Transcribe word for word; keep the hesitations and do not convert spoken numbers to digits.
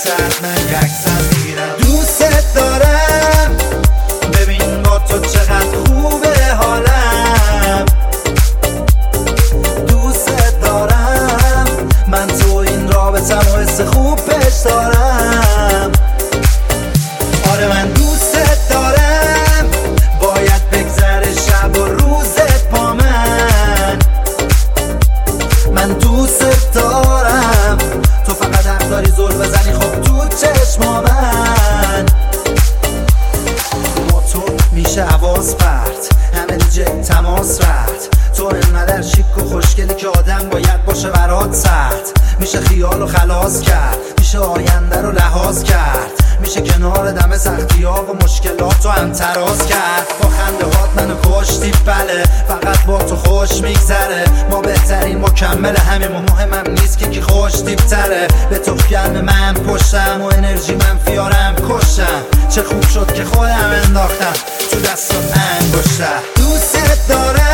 واسه من یکسر میگیرم. دوست دارم ببین با تو چقدر خوبه حالم. دوست دارم من تو این رابطم و حس خوب پیش دارم. آره من دوست دارم باید بگذره شب و روزت با من. من دوست دارم تو فقط حق داری زل بزنی خب تو چشما من. با تو میشه حواس پرت همه دیجه تماس رد. تو انقدر شیک و خوشگلی که آدم باید باشه برات سرد. میشه خیال و خلاص کرد میشه آینده رو لحاظ کرد. میشه کنار دم سختی ها و مشکلات رو هم تراز کرد. با خنده هات منو کشتی بله فقط با تو خوش میگذره. ما بهترین مکمل همه ما مهمم نیست که کی خوش تیبتره. به تو گرم من پشتم و انرژی من فیارم کشتم. چه خوب شد که خودم انداختم تو دستات انگشتر. دوست دارم